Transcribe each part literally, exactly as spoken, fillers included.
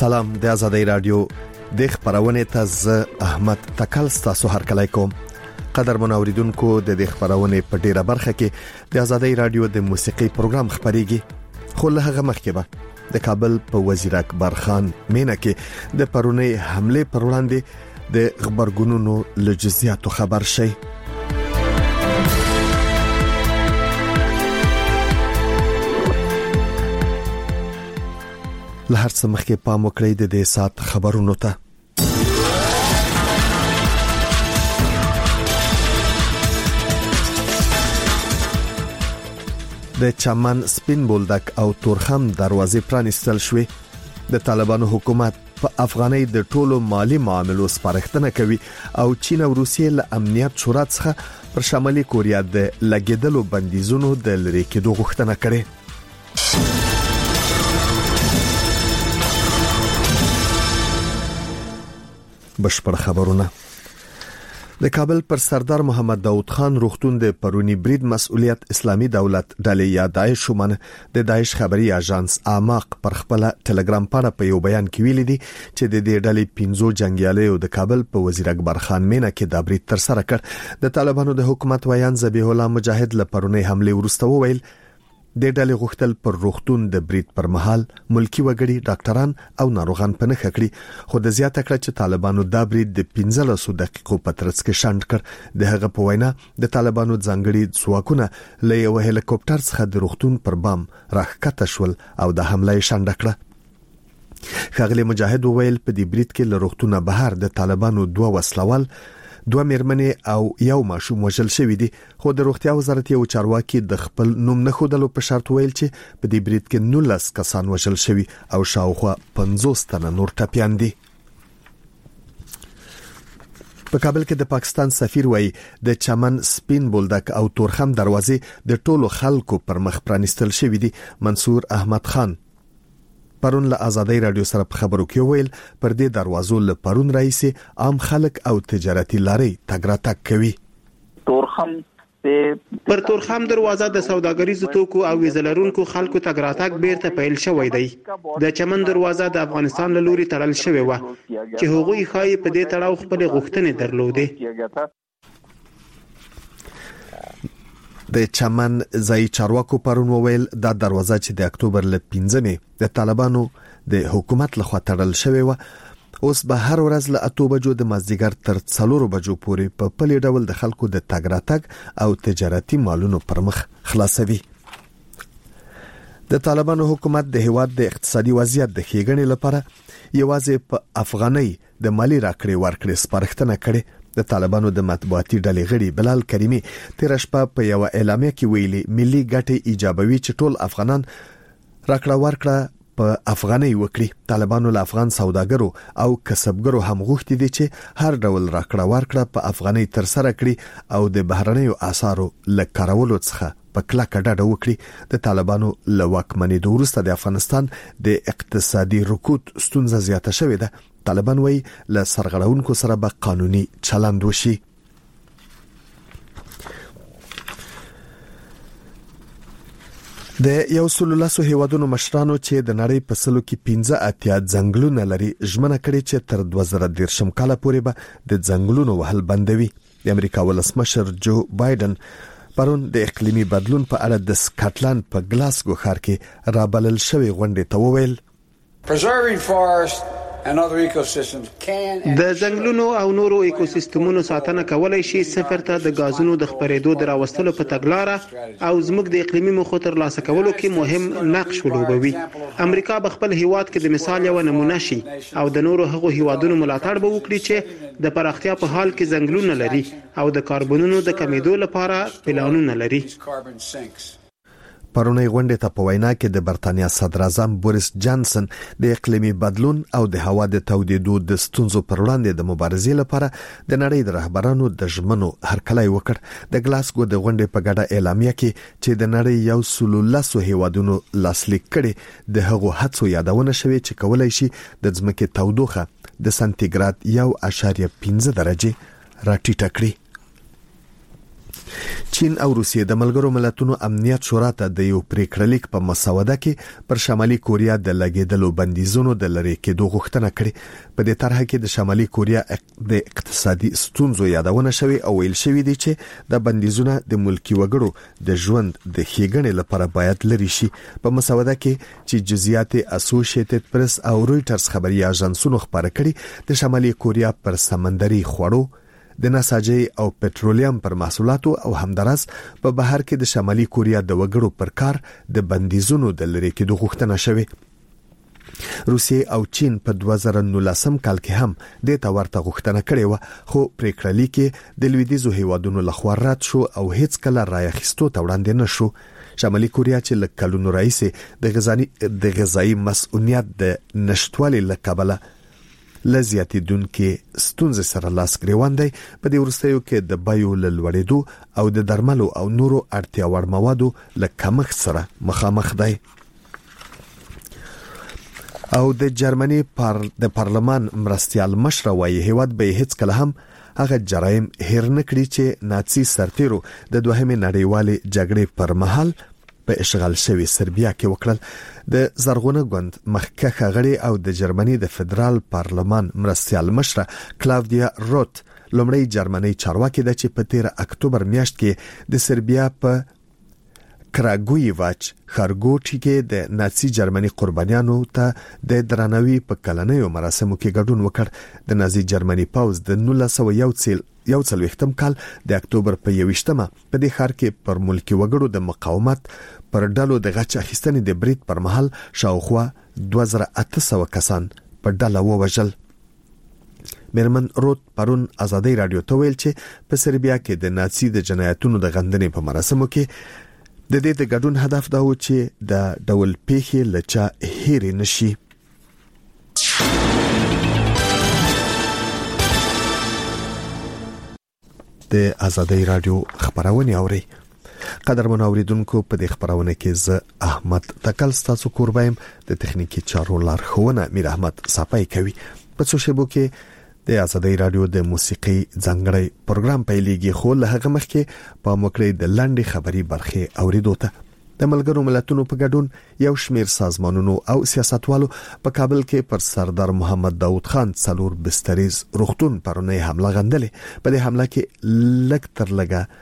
سلام د آزادۍ رادیو د خبرونه ته ز احمد تکل تاسو هر کله کوم قدر منوریدونکو د خبرونه په ډیره برخه کې د آزادۍ رادیو د موسیقي پروګرام خبريږي خو له هغه مخکې به د کابل په وزیر اکبر خان مینه کې د پرونی حمله پر وړاندې د خبرګونونو لجزياتو خبر شي. له هر څه مخکې پام وکړئ د دې سات خبرونو ته. د چمن سپین بولدک او تورخم دروازې پرانستل شوې. د طالبانو حکومت په افغانۍ د ټولو مالی معاملو سپارښتنه کوي او چین او روسیې له امنیت شورا څخه پر شمالي کوریا د لګیدلو بندیزونو د لری کېدو غوښتنه کړې. بشپړ خبرونه. د کابل پر سردار محمد داود خان روغتون د پرونی برید مسؤلیت اسلامی دولت ډلې یا داعش شومن د داعش خبري اژانس اماق پر خپل ټلګرام پاڼه په یو بیان کې ویلي دي چې د دې ډلې پنځو جنگیالیو د کابل په وزیر اکبر خان مینه کې د برید تر سره کړ. د طالبانو د حکومت ویان ذبیح الله مجاهد له پرونی حمله ورسته وویل د ډلې غوښتل پر روغتون د برید پر مهال ملکی وګړي ډاکټران او ناروغان په نخښه کړي خو د زیاته کړ چې طالبانو دا برید د پنځلسو دقیقو په ترڅ کې شاند کړ. د هغه په وینا د طالبانو ځانګړي ځواکونه له یو هلیکوپټر څخه د روغتون پر بام راښکته شول او د حمله شاند کړه. ښاغلي مجاهد وویل په دې برید کې له روغتونه بهر د طالبانو دوه وسلوال دوه میرمنې او یو ماشوم وژل شوی دي خو د روغتیا وزارت یو چارواکي د خپل نوم نه خودلو په شرط ویل چې په دې برید کې نولس کسان وژل شوی او شاوخوا پنځوس تنه نور ټپيان دي. په کابل کې د پاکستان سفیر وایي د چمن سپین بولدک او تورخم دروازې د ټولو خلکو پر مخ پرانستل شوی دي. منصور احمد خان پرون له آزادۍ رادیو سره په خبرو کې ویل پر دې دروازو له پرون رئیس عام خلک او تجارتي لاري تګ راتګ کوي. تورخم پر تورخم دروازه د سوداګریزو توکو او ویزلرونکو خلکو تګ راتګ بیرته پیل شوی دی. د چمن دروازه د افغانستان له لوري تړل شوی و چې هغوی خای په دې تړاو خپل غوښتنې درلودې. د چمن ځای چارواکو پرون وویل دا دروازه چې د اکتوبر ل پنځمې د طالبانو د حکومت لخوا تړل شوی و اوس به هر ورځ له اته بجو د مازدیګر تر څلور بجو پورې په پلي ډول د خلکو د تګ راتګ او تجارتي مالونو پر مخ خلاصوي. د طالبانو حکومت د هیواد د اقتصادي وضعیت د ښېګڼې لپاره یوازې په افغانۍ د مالی راکړې ورکړې سپارښتنه کړې. د طالبانو د مطبوعاتي ډلې غړي بلال کریمي تیر شپه په یو اعلامیه کې ویلي ملي ګټې ایجابوي چې ټول افغانان راکړه ورکړه په افغانۍ وکړي. طالبانو له افغان سوداګرو او کسبګرو هم غوښتي دي چې هر ډول راکړه ورکړه په افغانۍ تر سره کړي او د بهرنیو اسعارو له کارولو څخه په کلکه ډډه وکړي. د طالبانو له واکمنۍ وروسته د افغانستان د اقتصادي رکود ستونزه زیاته شوې ده. طالبان وایي له سرغړونکو سره به قانوني چلند وشي. د یو سلولاسو هیوادونو مشرانو چې د نړۍ په سلو کې پنځه اتیا ځنګلونه لري ژمنه کړې چې تر دوه زره دېرشم کال پورې به د ځنګلونو وهل بندوي. د امریکا ولسمشر جو بایدن پرون د اقلیمي بدلون په اړه د سکاټلند په ګلاسګو ښار کې رابلل شوی غونډې ته وویل Preserving forest and other ecosystems can د ځنګلونو او نورو ایکوسیستمونو ساتنه کولای شي صفر ته د غازونو د خپرېدو د راوستلو په تګلاره او زموږ د اقلیمي موخو تر لاسه کولو کې مهم نقش ولوبوي. امریکا په خپل هیواد کې د مثال یو نمونه شي او د نورو هغو هیوادونو ملاتړ به وکړي چې د پراختیا په حال کې ځنګلونه لري او د کاربونونو د کمیدو لپاره پلانونه لري. پرونی غونډه ته په وینا کې د برتانیا صدر اعظم بوریس جانسن د اقلیمي بدلون او د هوا د تودېدو د ستونزو پر وړاندې د مبارزې لپاره د نړۍ د رهبرانو د ژمنو هرکلی وکړ. د ګلاسګو د غونډې په ګډه اعلامیه کې چې د نړۍ یو سلولاسو هیوادونو لاسلیک کړي د هغو هڅو یادونه شوې چې کولای شي د ځمکې تودوخه د سانتیګراد یو اعشاریه پنځه درجه راټیټه کړي. چین او روسیې د ملګرو ملتونو امنیت شورا ته د یو پریکړلیک په مسوده کې پر شمالي کوریا د لګیدلو بندیزونو د لری کېدو غوښتنه کړې. په دې طرح کې د شمالي کوریا د اقتصادي ستونزو یادونه شوې او ویل شوې دي چې د بندیزونو د ملکی وګړو د ژوند د ښېګڼې لپاره باید لري شي. په مسوده کې چې جزئیات اسوسییټډ پریس او رويټرز خبري اژانسونو خبره کړي، د شمالي کوریا پر سمندري خوړو، د نساجي او پټرولیم پر محصولاتو او همدارس په بهر کې د شمالي کوریا د وګړو پر کار د بندیزونو د لری کېدو غوښتنه شوې. روسیې او چین په دوه زره نولسم کال کې هم د تورته غوښتنه کړې و، خو پریکړلیک کې د لویدیځو هیوادونو لخوا رد شو او هیڅ کله رايخستو ته وړاندې نشو. شمالي کوریا چې له کلونو راځي د غذایی د غذایی مسؤلیت د نشټوالي لکبله لزیاتې دن کې ستونزې سره لاس ګریوان دی. په دې ورستیو کې د بایو لوړېدو او د درملو او نورو اړتیا وړ موادو له کمښت سره مخامخ دی. او د جرمني پر د پارلمان مرستيال مشر وایي هیواد به هیڅ کله هم هغه جرایم هیر نکړي چې ناتسی سرتیرو د دوهمې نړیوالې جګړې پر مهال په اشغال شوی سربیا کې وکړل. د زرغونه ګوند مخکښه غړي او د جرمني د فدرال پارلمان مرستيال مشر کلاودیا روت لومړی جرمني چارواکي د چې په تیره اکتوبر میاشت کې د سربیا په کراګویواچ خارګوټی کې د ناتسی جرمني قربانیانو ته د درناوي په کلنیو مراسمو کې ګډون وکړ. د نازي جرمني پاوز د نولس سوه یو څل یو څلوېښتم کال د اکتوبر په یوویشتمه په دې ښار کې پر ملکی وګړو د مقاومت پر ډلو د غچ اخیستنې د برید پر مهال شاوخوا دوه زره اته سوه کسان په ډله ووژل. میرمن روت پرون ازادي رادیو ته ویل چې په سربیا کې د ناتسی د جنایتونو د غندنې په مراسمو کې د دې د ګډون هدف دا و چې د ډول پیښې لچا هېر نشي. د ازادي رادیو خبرونه اوري. قدرمن اوریدونکو، په دې خبرونه کې زه احمد تکل ستاسو قربایم، د تخنیکی چارو لارښوونه میر احمد صافای کوي. په څو شیبو کې د ازادي رادیو د موسیقي ځانګړی پروګرام پیلېږي، خو له هغه مخکې په موکړې د لاندې خبري برخه اوریدو ته. د ملګرو ملتونو په ګډون یو شمیر سازمانونو او سیاستوالو په کابل کې پر سردار محمد داود خان څلور بستریز روغتون پرونی حمله غندلې. په دې حمله کې لږ تر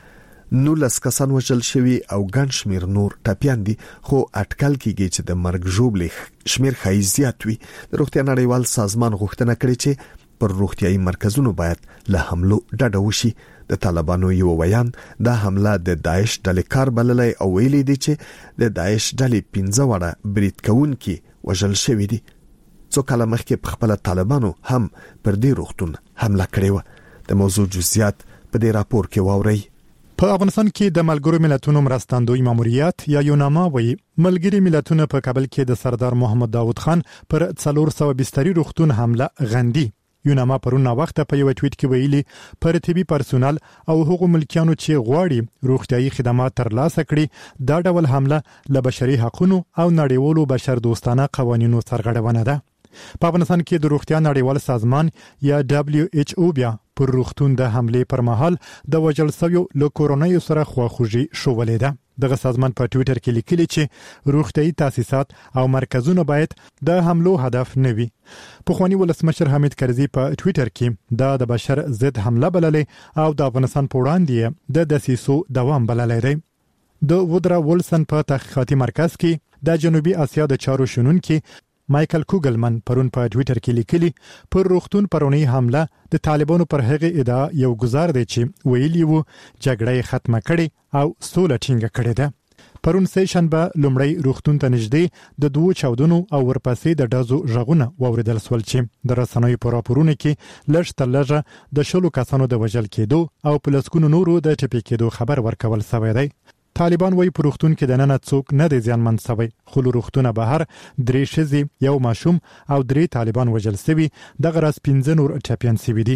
لږه نولس کسان وژل شوي او ګڼ شمیر نور ټپیان دي، خو اټکل کېږي چې د مرګ ژوبلې شمیر ښایي زیات وي. د روغتیا نړیوال سازمان غوښتنه کړې چې پر روغتیايي مرکزونو باید له حملو ډډه وشي. د طالبانو یو ویان دا حمله د داعش ډلې کار بللای او ویلي دي چې د داعش ډلې پنځه وړه برید کوونکي وژل شوي دي. څو کاله مخکې په خپل طالبانو هم پر دې روغتون حمله کړې و. د موضوع جزئیات په دې راپور کې واورئ. په افغانستان کې د ملګرو ملتونو مرستندوی ماموریت یا یوناما وایي ملګری ملتونه په کابل کې د سردار محمد داود خان پر څلور سوه بستري روغتون حمله غندي. یوناما پرون وخت په یو ټویټ کې ویلي پر طبي پرسونل او حقوق ملکیانو چې غواړي روغتيایي خدمات ترلاسه کړي دا ډول حمله له بشري حقوقو او نړیوالو بشر دوستانه قوانینو سرغړونه ده. په افغانستان کې د روغتیا نړیوال سازمان یا دبليو ایچ او بیا پر روغتون د حمله پر مهال د وژل شویو له کورونای سره خواخوږي شولې ده. دغه سازمان په ټویټر کې لیکلي چې روغتيایي تاسیسات او مرکزونه باید د حملو هدف نه وي. پخوانی ولسمشر حمید کرزي په ټویټر کې دا د بشر ضد حمله بللې او د افغانستان په وړاندې د دسیسو دوام بللې دی. د وودرا وولسن په تحقیقاتي مرکز کې د جنوبي اسیا د چارو شنونکي مایکل کوګلمن پرون په ټویټر کې لیکلي پر روغتون پرونی حمله د طالبانو پر هغه ادعا یو گزار دی چې ویلي وو جګړه ختمه کړي او سوله ټینګه کړې ده. پرون سه شنبه لومړی روغتون ته نږدې د دوه چاودنو او ورپسې د ډازو ژغونه واوریدل سول چې د رسنیو په راپورونو کې لږ تر لږه د شلو کسانو د وژل کېدو او پلسکونو نورو د ټپي کېدو خبر ورکول شوی دی. طالبان وایي په روغتون کې د نن څوک نه دی ځانمن شوی، خو روغتونه بهر درې ښځې یو ماشوم او درې طالبان وژل شوي، دغه راز پنځه نور ټپیان شوي دي.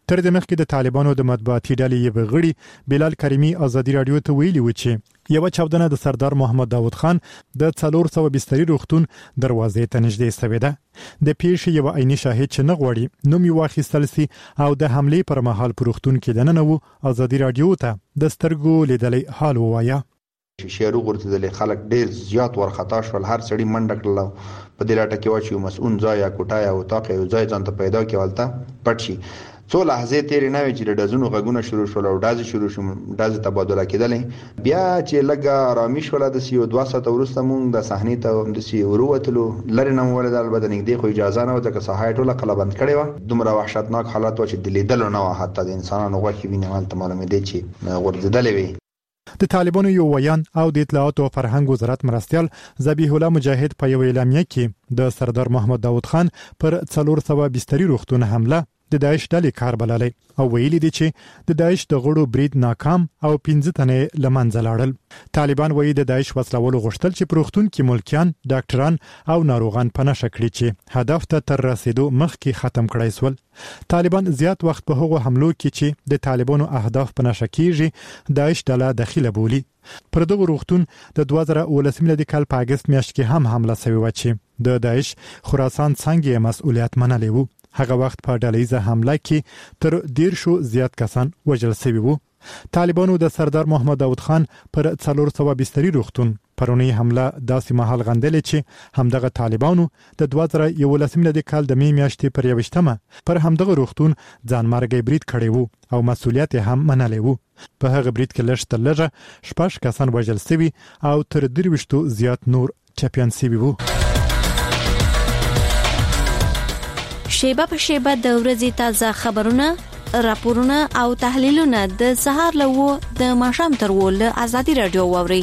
تر دې مخکې د طالبانو د مطبوعاتي ډلې یو غړي بلال کریمی ازادي رادیو ته ویلي و چې یو چاودنه د سردار محمد داود خان د څلور سوه بستري روغتون دروازې ته نږدې شوې ده. د پیښې یو عیني شاهد چې نه غوړي نوم یې واخیستل سي او د حملې پر مهال په روغتون کې دننه وو ازادي رادیو ته د سترګو لیدلې حال ووایا. شیشې وګورځېدلې، خلک ډېر زیات ورخطا شول، هر سړی منډه کړله په دې لټه کې و چې مسؤل ځای یا کوټه یا اتاق یو ځای ځان ته پیدا کړي ولته پټ شي. څو لحظې تیرې نه وې چې د ډزونو غږونه شروع شول او ډزې شروع شو، ډزې تبادله کېدلې. بیا چې لږه آرامي شوله داسې یو دوه ساعته وروسته مونږ د صحنې ته همداسې ورووتلو. لرې نه مو ولیدل، البته نږدې خو اجازه نه وه ځکه ساحه یې ټوله قلبند کړې وه. دومره وحشتناک حالت و چې د لیدلو نه وه، حتی د انسانانو غوښې وینې هلته معلومېدې چې غورځېدلې وې. د طالبانو یو ویان او د اطلاعات او فرهنګ وزارت مرستيال ذبیح الله مجاهد په یو اعلامیه کې د سردار محمد داود خان پر څلور سوه بستري روغتون حمله د داعش ډلې کار بللې او ویلي دي چې د داعش د غړو برید ناکام او پنځه تنه لمنځه لاړل. طالبان وایي د داعش وسلوالو غوښتل چې پروختون کې ملکیان، ډاکټران او ناروغان پناه کړي چې هدف ته تر رسیدو مخکې ختم کړای سول. طالبان زیات وخت په هغو حملو کې چې د طالبانو اهداف پناه کیږي داعش ډله داخله بولی. پر دغه روغتون د دوه زره اوولس میلادي کال په اگست میاشت کې هم حمله شوې و چې د داعش خراسان څنګه مسؤلیت منلی وو. هغه وخت په ډلهیزه حمله کې تر ډیر شو زیات کسان وژل شوي وو. طالبانو د سردار محمد داود خان پر څلور سوه بستري روغتون پرونی حمله داسې مهال غندلې چې همدغه طالبانو د دوه زره یوولس میلادي کال د می میاشتې پر یوشتمه پر همدغه روغتون ځانمرګي برید کړی وو او مسؤلیت هم منلی وو. په هغه برید کې لږ تر لږه شپږ کسان وژل شوي او تر درويشتو زیات نور چپیان شوي وو. شیبه په شیبه د ورځې تازه خبرونه، راپورونه او تحلیلونه د سهار له و د ماښام تر و له ازادي رادیو واوري.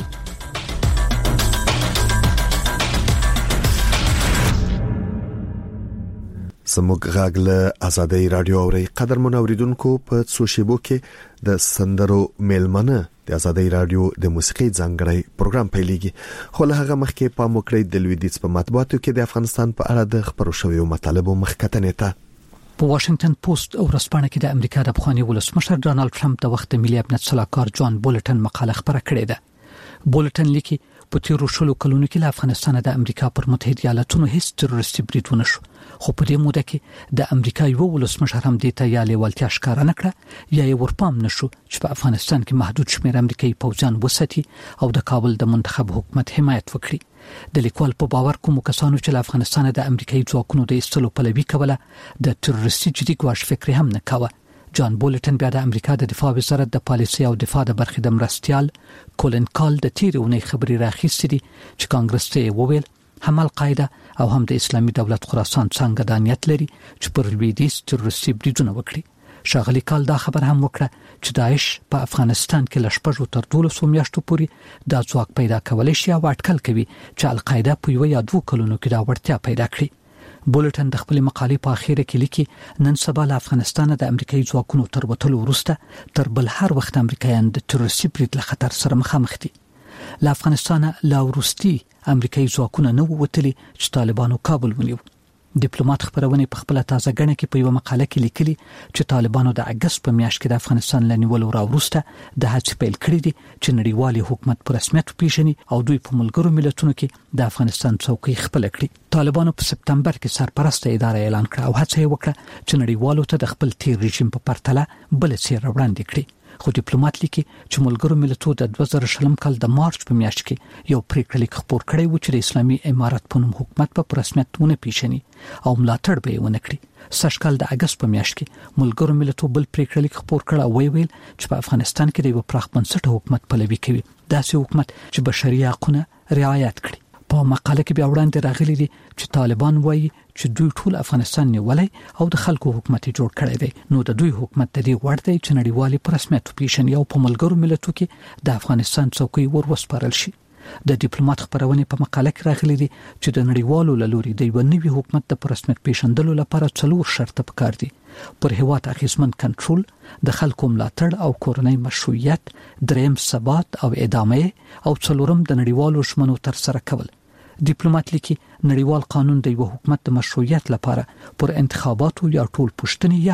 سموږ غاګ له ازادي رادیو اوري. قدر منوریدونکو په څو شیبو کې د سندرو میلمنه د ازادي رادیو د موسیقي ځانګړی پروګرام پیلېږي. خو له هغه مخکې پام وکړئ د لویدیځ په مطبوعاتو کې د افغانستان په اړه د خبرو شویو مطالبو مخکتنې ته. په واشنگټن پوسټ او ورځپاڼه کې د امریکا د افغاني ولسمشر ډانلډ ټرمپ د وخت ملي امنیت صلاحکار جان بولټن مقاله خبره کړې ده. بولټن لیکي په تیرو شلو کلونو کې له افغانستان د امریکا پر متحده ایالاتونو هیڅ تروریستي برید ونه شو، خو په دې موده کې د امریکا یو ولسمشر هم دې ته یا لیوالتیا ښکاره نکړه یا یې ورپام نشو چې په افغانستان کې محدود شمېر امریکایي پوځیان وساتي او د کابل د منتخب حکومت حمایت وکړي. د لیکوال په باور کوم کسانو چې له افغانستان د امریکایي ځواکونو د ایستلو پلوي کوله د تروریستي جدي ګواښ فکر هم نه کاوه. جان بولټن بیا د امریکا د دفاع وزارت د پالیسي او دفاع د برخې د مرستيال کولن کال د تیرونې خبري راخیستې دي چې کانګرس ته وویل هم القاعده او هم د اسلامي دولت خراسان څنګه د نیت لري چې پر لویدیځ تروریستي بریدونه وکړي. شاغلی کال دا خبر هم وکړه چې داعش په افغانستان کې لشپږو تر دولسو میاشتو پورې د ځواک پیدا کولای شي او اټکل کوي چې القاعده په یو یا دوه کلونو کې دا وړتیا پیدا کړي. بولټن د خپل مقالې په اخیره کې لیکي نن سبا له افغانستان د امریکایي ځواکونو تر وټلو وروسته تر بل هر وخت امریکایان د تروریستي برید له خطر سره مخامخ دي. له افغانستان لا وروستي امریکایي ځواکونه نه ووتلي چې طالبانو کابل ونیو. ډیپلوماټ خبرونه په خپل تازه غنه کې په یو مقاله کې لیکلي چې طالبانو د اگست په میاشت کې د افغانستان لنیولو راوروسته د هڅې پیل کړې دي چې نړیوال حکومت پر رسمیت پیژني او دوی په ملګرو ملتونو کې د افغانستان څوکۍ خپل کړي. طالبانو په سپتمبر کې سرپرسته اداره اعلان کړه او هڅه یې وکړه چې نړیوالو ته د خپل تیر رژیم په پرتله بل څه وړاندې کړي. خو ډیپلوماټ لیکي چې ملګرو ملتونو د دوه زره شلم کال د مارچ په میاشت کې یو پریکړه لیک خپور کړی و چې د اسلامي امارات په نوم حکومت په رسمیت ونه پیژني او ملاتړ به یې ونه کړي. سږ کال د اگست په میاشت کې ملګرو ملتونو بل پریکړه لیک خپور کړ او ویل چې په افغانستان کې د یو پراخ بنسټه حکومت پلوي کوي، داسې حکومت چې بشري حقوقونه رعایت کړي. په مقاله کې بیا وړاندې راغلي دي چې طالبان وایي چې دوی ټول افغانستان نیولای او د خلکو حکومت جوړ کړی دی، نو د دوی حکومت د دې وړ دی چې نړیوالي پر رسمیت پیژني او په ملګرو ملتونو کې د افغانستان څوکۍ ور وسپارل شي. د ډیپلوماټ خبرونه په مقاله کې راغلي دي چې د نړیوالو لوري د یو نوي حکومت د پر رسمیت پیژندلو لپاره څلور شرط پکار دي: پر هیواد اخیسمن کنټرول، د خلکو ملاتړ او کورنۍ مشروعیت، دریم ثبات او ادامه او څلورم د نړیوالو ژمنو تر سره کول. ډیپلوماټ لیکي نړیوال قانون د یو حکومت د مشروعیت لپاره پر انتخاباتو یا ټول پښتني یا هم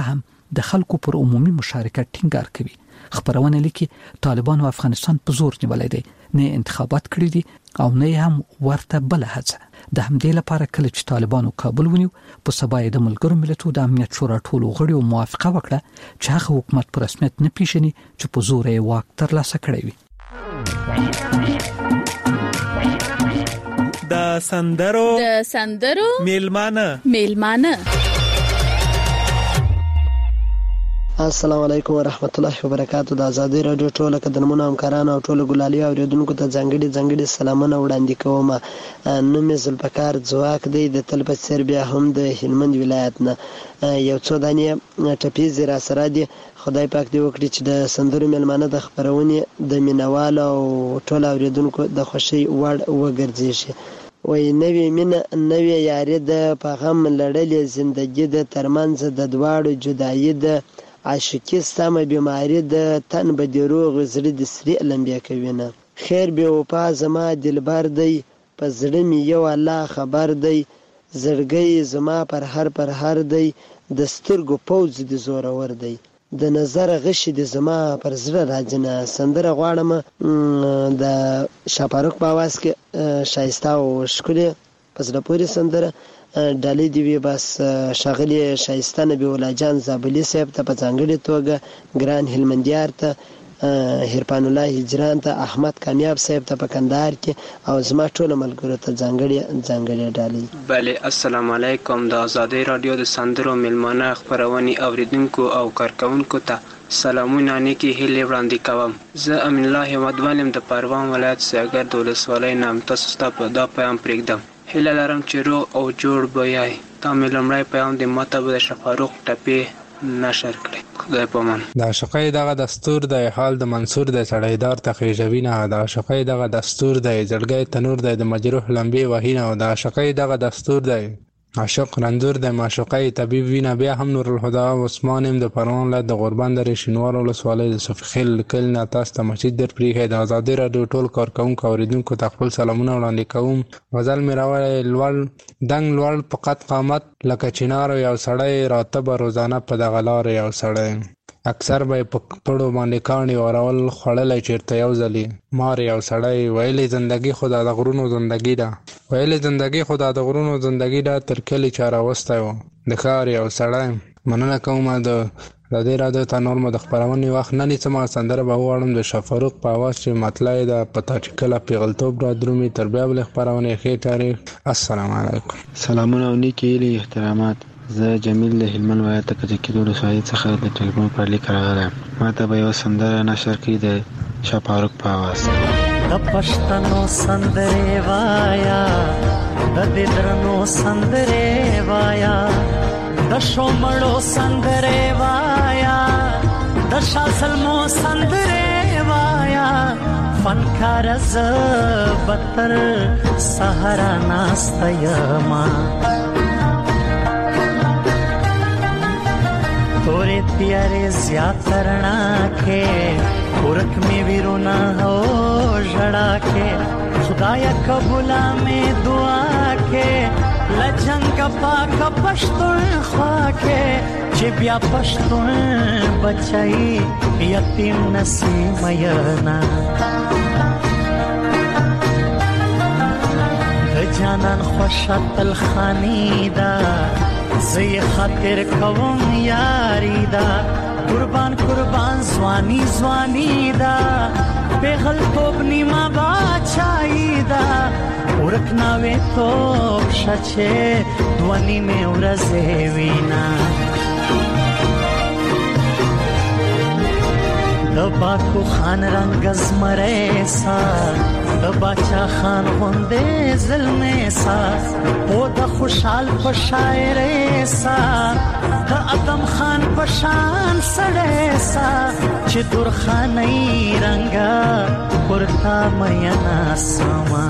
د خلکو پر عمومي مشارکت ټینګار کوي. خبرونه لیکي طالبان او افغانستان په زور نیولای دي، نه انتخابات کړی دي او نه هم ورته بل هڅه. د همدې لپاره کله چې طالبانو کابل ونیو په سبا د ملګرو ملتونو د امنیت شورا ټولو غړیو موافقه وکړه چې هغه حکومت پر رسمیت نه پیژني چې په زور یې واک ترلاسه کړی وي. د سندرو د سندرو میلمانه میلمانه السلام علیکم ورحمت الله وبرکاتہ. د ازادي رادیو ټول قدرمنو همکارانو او ټول ګلالي اوریدونکو ته ځانګړي ځانګړي سلامونه وړاندې کوم. نو مې زلفکار ځواک دی د تلبت سربیا هم د هلمند ولایت نه یو څو دانې ټپیز را سره دي. خدای پاک دې وکړي چې د سندرو میلمانه د خبرونې د مینوالو او ټول اوریدونکو د خوشي وړ وګرځي شي. وای نوې مینه نوې یاري د پیغام لړلې زندګي د ترمنځ د دواړو جدایي د عاشقی سمه بیماری د تن به دی روغ زړه د سری لمبیا کوي نه. خیر به وفا زما دلبر دی په زړه می یو الله خبر دی. زړګي زما پر هر پر هر دی د سترګو پوز د زور ور دی. د نظر غش د زما پر زړه راځنه. سندره غواړم د شاپاروک په आवाज کې شایسته او ښکلي پسله پوری سندره ډالۍ دی وی بس شغلی شایسته نبی ولا جان زابلی صاحب ته په ځانګړي توګه ګران هلمندیار ته هرپان الله هجران ته احمد کامیاب صاحب ته په کندهار کې او زما ټول ملګرو ته ځانګړي ځانګړي ډالۍ. بله السلام علیکم. د آزادۍ رادیو د سندرو میلمانه خبرونې اوریدونکو او کارکونکو ته سلامونه نیکی هیلې وړاندې کوم. زه امین الله همدوالم د پروان ولایت سیاګر د ولسوالۍ نام. تاسو ته په دا پیغام پرېږدم هیله لرم چې روغ او جوړ به یای. تا مې لومړی پیغام د ماته به د شفاروق ټپې نشر کړی. خدای پامان. د عاشقۍ دغه دستور دی حال د منصور د سړیدار ته خېژوي نه. د عاشقۍ دغه دستور دی زړګی تنور دی د مجروح لمبې وهي نه. د عاشقۍ دغه دستور دی عاشق رنځور د معشوقۍ طبیب وینه. بیا هم نور الهدى عثمان ام د پروان ولایت د غوربند درې شینوار ولسوالۍ د صفخیل کل نه. تاسو ته مسجد در پرېښی. د ازادي راډیو ټول کارکوونکو اوریدونکو ته خپل سلامونه وړاندې کوم. غزل مې راوړی لوړ دنګ لوړ په قد قامت لکه چنار یو سړی راته به روزانه په دغه لار یو سړی. اکثر به په پړو باندې کاڼي اورول خوړلی چېرته یو ځلي مار یو سړی. ویلې زندګي خو د غرونو زندګي ده ویلې زندګي خو د غرونو زندګي ده تر کلي چا راوستی و د ښار یو سړی. مننه کوم د ازادي راډیو ته نور مو د خپرونې وخت نه نیسم. سندره به وغواړم د شفاروق په اواز چې مطلع ده په تا چې کله پیغلتوب را درومي. تر بیا بلې خپرونې ښې تاریخ. السلام علیکم. سلامونه او نیکې هیلې احترامات. زه جمیل د هلمند ولایت د کجکي ولسوالۍ څخه د ټلیفون پر لیک راغلی. ما ته به یوه سندره نشر کړي د شاپاروک په اواز. د پښتنو سندرې وایا د دې درنو سندرې وایا د شومړو سندرې وایا د شاسلمو سندرې وایا فنکار ز بتر سهارا ناستیما तोरे प्यारे ज्यातरना के पुरख में विरुना हो जड़ा के खुदाया कबूला में दुआ के लजंग पाक पश्तुन ख्वा के चिबिया पश्तुन बचाई यतीम नसीम मयना जानन خوشت الخانیدا زی خاطر کوم یاری دا قربان قربان زوانی زوانی دا بغل توب نیما باچایی دا ورکنا وی توب شچه دوانی میں ورزه وینا دبا کو خان رنگ زمره سا دبا چا خان غنده ظلمه سا او د خوشحال په شاعر سا د ادم خان په شان سړی سا چې دور خاني رنگا پرتا مینا سما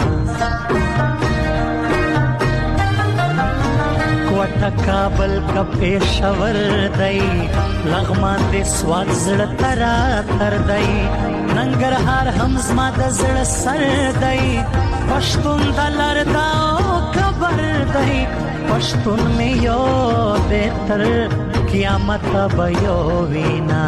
کوټه کابل کا پېښور دی لغمان دې سواد زړه ترا تر دی ننګرهار هم زما د زړه سر دی پښتون د لردا او کبر دی پښتون مې یو دې تر قیامت بیو وینا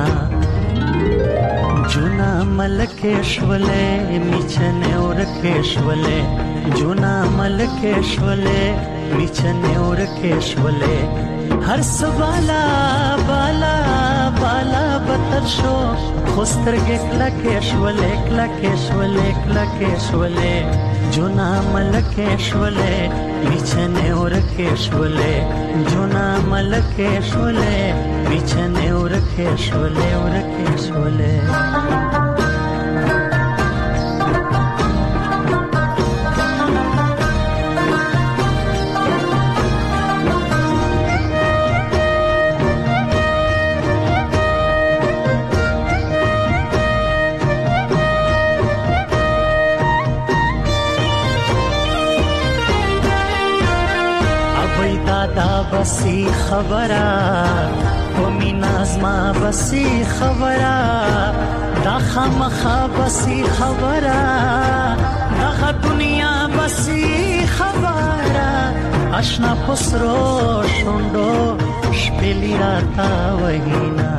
جونا ملکشولے میچنے ورکشولے جونا ملکشولے میچنے ورکشولے هر سوالا بالا بالا بتر شو خسترګ کلکه شولې کلکه شولې کلکه شولې جونا ملکه شولې میچنه ورکه شولې جونا ملکه شولې میچنه ورکه شولې ورکه شولې بسی خبره و مینازما بسی خبره دا خامخا بسی خبره دا دنیا بسی خبره اشنا پسرو شوندو شپلی راتا وهینا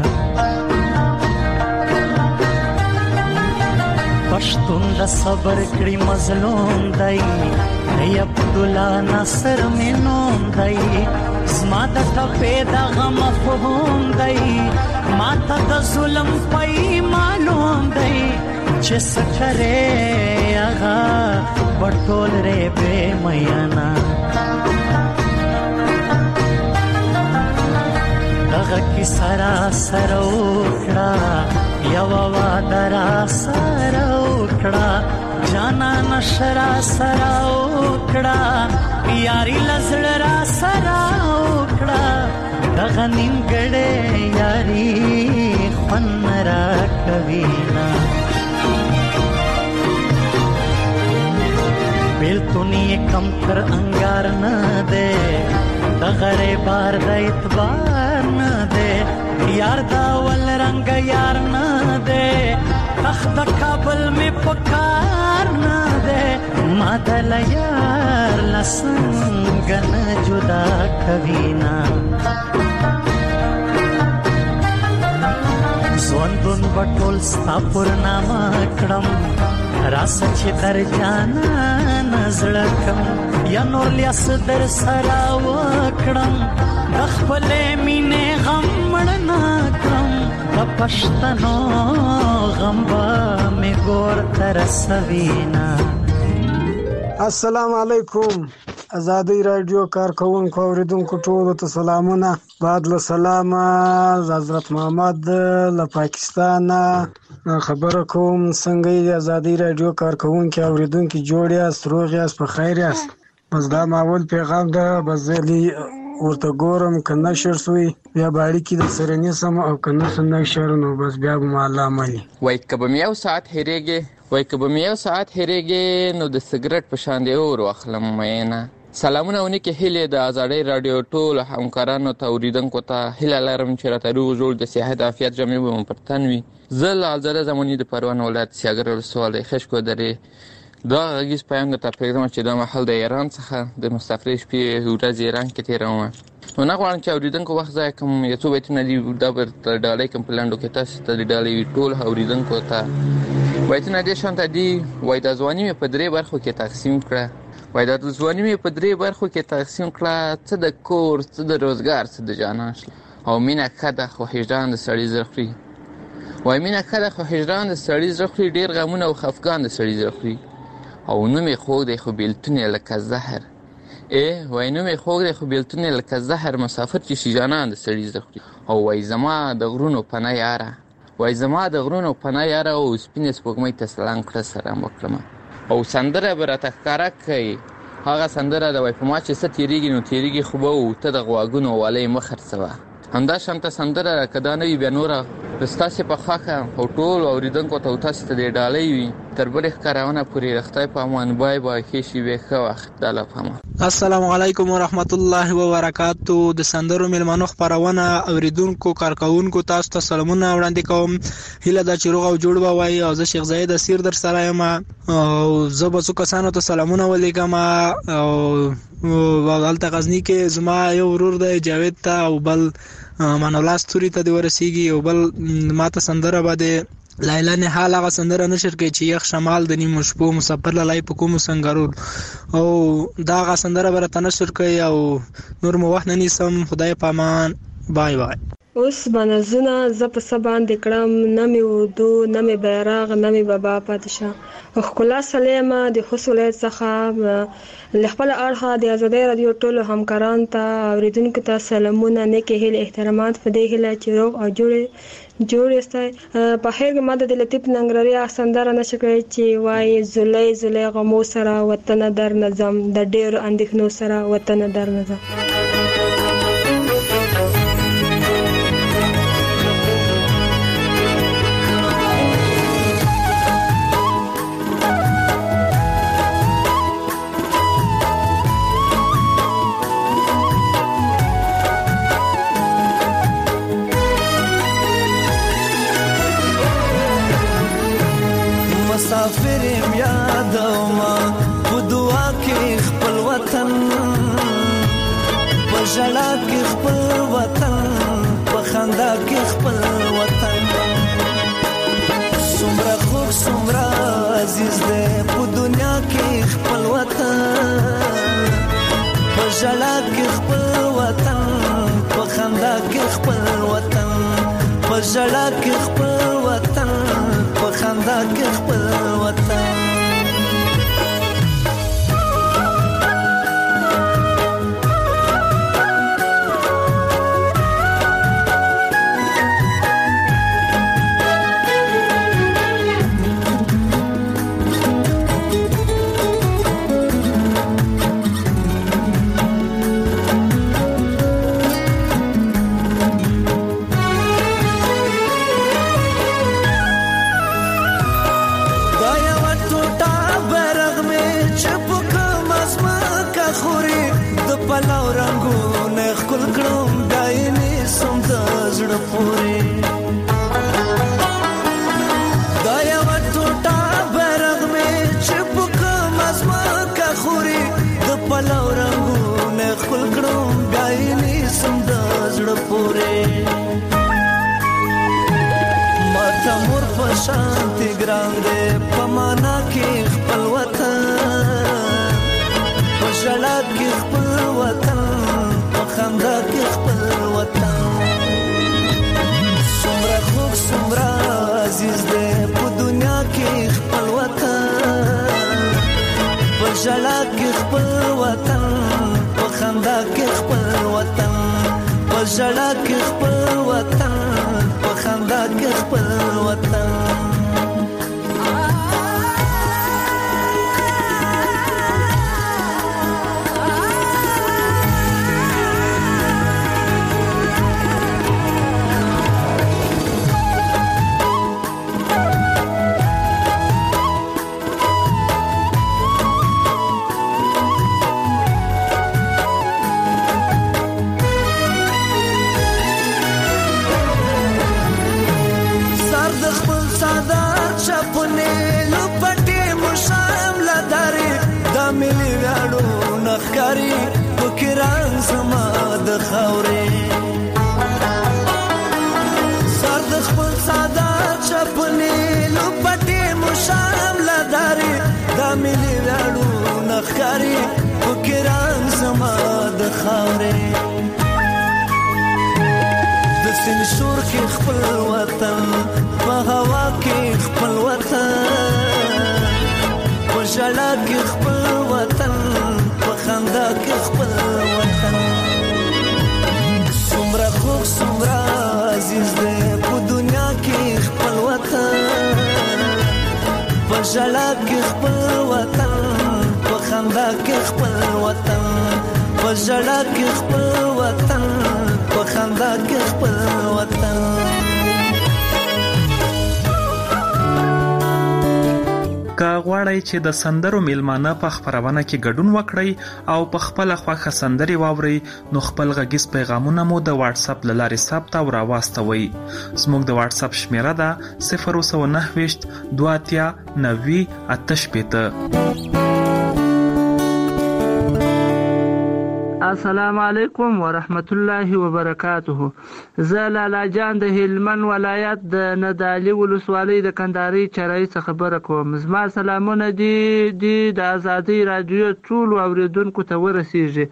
پښتون د صبر کړي مظلوم دی ای عبدالله ناصر مینوم دی زما د ټپې د غم مفهوم دی ما ته د ظلم پای معلوم دی چې سکرې هغه بټول ری بے میانا دغه کی سرا سروکړه یو وا درا سروکړه جانا نشرا سروکړه یاری لزړ را سروکړه دغه نیمګړې یاری خون را کوینا بیلتونی کم تر انګار نه ده دغه بار د اعتبار نه ده یار دا ول رنگ یار نه ده تخت کابل می پکار نه ده ما دل یار لسنګ نه جدا کوینا سوندون بټول ستا پر نامه کړم راس چې در جانا نزړکم یا نور لیاس در سرا وکړم د خپل مینې غم مړنا کړم د پښتنو غم با می ګور تر سوینا. السلام علیکم آزادی رادیو کارکونکو اوریدونکو ټول ته سلامونه. بعد له سلام حضرت محمد له پاکستان خبر کوم. څنګه یې آزادی رادیو کارکونکو اوریدونکو جوړ یاست روغ یاست په خیر یاست؟ بس دا ماول پیغام ده بزلی ورته ګورم کنه شر سوی بیا باړی کې د سرنی سم او کنه سن شر نو بس بیا به الله مالي وای کبه یو ساعت هریږي وای کبه یو ساعت هریږي نو د سیګریټ په شان دی اور واخلم مینه. سلامونه ونی کې هله د آزادی رادیو ټول همکارانو ته اوریدونکو ته هله لرم چې راته روغ جوړ د صحت عافیت جمعي به پرتن وي. زل آزاد زمونی د پروان ولایت سیاګر سوال خشکو درې دا غږیز پیغام ته پیغام چې د محل د ایران څخه د مستفری شپې ورځ ایران کې تیروم. نو نه غواړم چې اوریدونکو وخت ځای کوم یو څه بیت نه دی دا پر ډالۍ کوم پلاندو کې تاسو ته د ډالۍ ټول اوریدونکو ته بیت نه دي شانت دی وای د ځواني په درې برخو کې تقسیم کړه وای د ځواني په درې برخو کې تقسیم کړه څه د کور څه د روزګار څه د جانان او مینا کده خو هجران د سړی زخري وای مینا کده خو هجران د سړی زخري ډیر غمونه او خفقان د سړی زخري او نو می خوګ دی خو بیلتونه لکه زهر ای وای نو می خوګ دی خو بیلتونه لکه زهر مسافر چې شي جانان د سړی زخري او وای زما د غرونو پناه یاره وای زما د غرونو پناه یاره او سپینې سپوږمۍ ته سلام کړه سلام وکړم او سندره به راته ښکاره کوي هغه سندره د وای په ما چې څه تېرېږي نو تېرېږي خو به و ته د غواګونو والی مه خرڅوه. همدا شانته سندره که دا نه وي بیا نوره ستاسې په خوښه او ټول اورېدونکو ته او تاسې ته د ډالۍ وي تر بلې ښکارونه پورې د خدای په امان بای بای ښې شېبې ښه وخت دا له پامه. السلام علیکم ورحمت الله وبرکاتو. د سندرو میلمنو خپرونه اوریدونکو کارکونکو تاسو ته سلامونه وړاندې کوم. هیله ده چې روغ او جوړ به وای او زه شیخ زاید اسیر در سره یم او زه به څو کسانو ته سلامونه ولیکم او هلته غزني کې زما یو ورور دی جاوید ته او بل مان الله ستوري ته دی ورسیږي او بل ماته سندره باندې لایلا نه حال هغه سندره نشر کوي چې یخ شمال د نیمو شپو مسافر لای په کوم سنگارول او دا هغه سندره برته نشر کوي او نور مو وخت نه نیسم. خدای پامان. بای بای. اوس منځونه ز په سبان د کړم نه می اردو نه می بیرغ نه می بابا پادشاه خلا سلیمه د خصوصیت څخه لخپل اړه د آزادۍ رادیو ټولو همکاران ته اوریدونکو ته سلامونه نیکه هیله احترامات په دې هیله چې روغ او جوړ جوړ استای په هغه ماده د لطیف ننګرهاري سندره نشکري چې وای زولای زولای غمو سره وطن در نظم د ډېر اندېښنو سره وطن در نظم. مسافرم یادوما په دعا کې خپل وطن په ژړا کې خپل وطن په خندا کې خپل وطن څومره خوږ څومره عزیز دی په دنیا کې خپل وطن په ژړا کې خپل وطن په خندا کې خپل وطن په ژړا کې خپل وطن په خندا کې خپل وطن. پلاو رنگونه خل کړم دایني سم د زړه پورې دا یو ټوټه برغ مې چې پکم ازما کا خوري د پلاو رنگونه خل کړم دایني سم د زړه پورې ماته مور په شانتي ګران دې پمانا کې خپل وطن ژړا کې خپل وطن په خندا کې خپل وطن څومره خوږ څومره عزیز دی په دنیا کې خپل وطن په ژړا کې خپل وطن په خندا کې خپل وطن په ژړا کې خپل وطن په خندا کې خپل وطن. نخکاری پکران زما د خاورې سر د خپل ساده چپنې لپټې مشام لداري دا ملي وړو نخکاری پکران زما د خاورې د سین شور کې خپل وطن په هوا کې خپل وطن په ژړا کې خپل وطن خندا کې خپل وطن څومره خوږ څومره عزیز دی په دنیا کې خپل وطن په ژړا کې خپل وطن په خندا کې خپل وطن په ژړا کې خپل وطن په خندا کې خپل وطن. که غواړئ چې د سندرو میلمانه په خبرونه کې ګډون وکړئ او په خپل خوښه سندري واورئ نو خپل غږیز پیغامونه مو د واتس اپ لارې ثبت او راواستوئ. زموږ د واتس اپ شمیره ده صفر سو نهه دوه اتیا نوي اته شپېته. السلام علیکم ورحمت الله وبرکاته. زه لالا جان د هلمند ولایت د ندالي ولسوالۍ د کندهاري چرای څخه خبره کوم. زما سلامونه دي د ازادي رادیو ټول اوریدونکو ته ورسیږي.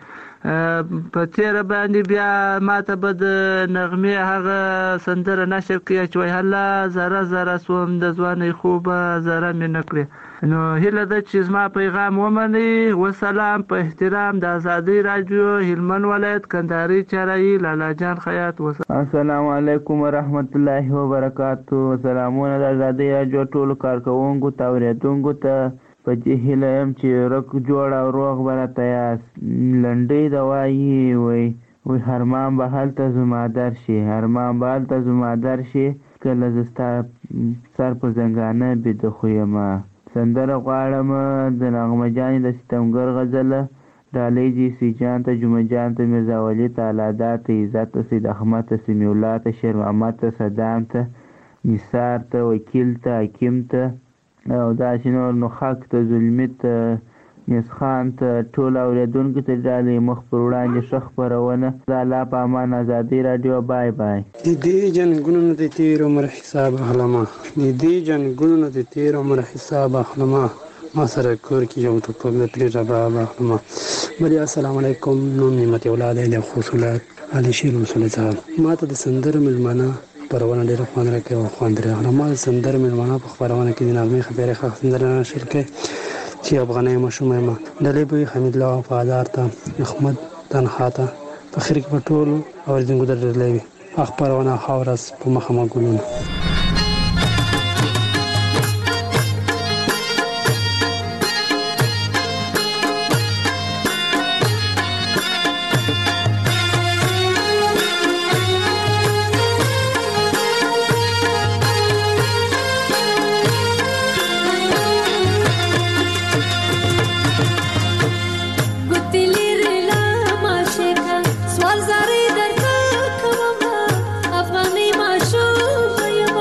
په تیر باندې بیا ماته به د نغمې هغه سندره نشر کړي چې وای هله زره زره سوم د ځوانۍ خوبه زره مې نه کړې. نو هیله ده چې زما پیغام ومني. وسلام په احترام د ازادي رادیو هلمند ولایت کندهاري چرای لالا جان خیاط. السلام علیکم ورحمت الله وبرکاته. سلامونه د ازادي رادیو ټول کارکونکو ته اوریدونکو ته. په دې هیله یم چې رک جوړ او روغ به راته یاست. لنډۍ د وایي وی وی هرمان به هلته زما در شي، هرمان به هلته زما در شي، کله زه ستا سر په زنګانه بیده خو یمه. سندره غواړم د نغمه جانې د ستمګر غزله، ډالۍ جیسی جان ته، جمعه جان ته، میرزا ولی ته، الادا ته، عزت ته، سید احمد ته، سمیع الله ته، شیر محمد ته، صدام ته، نثار ته، وکیل ته، حکیم ته او داسې نور، نو خاک ته، زلمي ته، میزخان ته، ټول اوریدونکو ته ډالۍ مخ پر وړاندې ښه خپرونه. د الله په امان. ازادي رادیو. بای بای. د دې جنګونو نه د تیر عمر حساب اخلمه، د دې جنګونو نه د تیر عمر حساب اخلمه، ما سره کور کې یو ټوپک د ترې رباب اخلمه. بلې السلام علیکم. نوم نعمت اولاد د خصوصات علي شیر رسول صاحب. ما ته د سندرو ملمنه خبرونه ډېره خوند راکوي او خوند راغله. ما د سندرو مېلمانه په خپرونه کې د نغمې خبرې ښه سندره نشر کړې چې افغانۍ ماشوم یم. ډلې بوی حمید الله وفادار ته، احمد تنها ته، په خیر کې په ټولو اورېدونکو ته ډېر وي. خپرونه ښه ورځ په مخه مو ګلونه. سوال زاری در کومه افغانی ماشوم یم.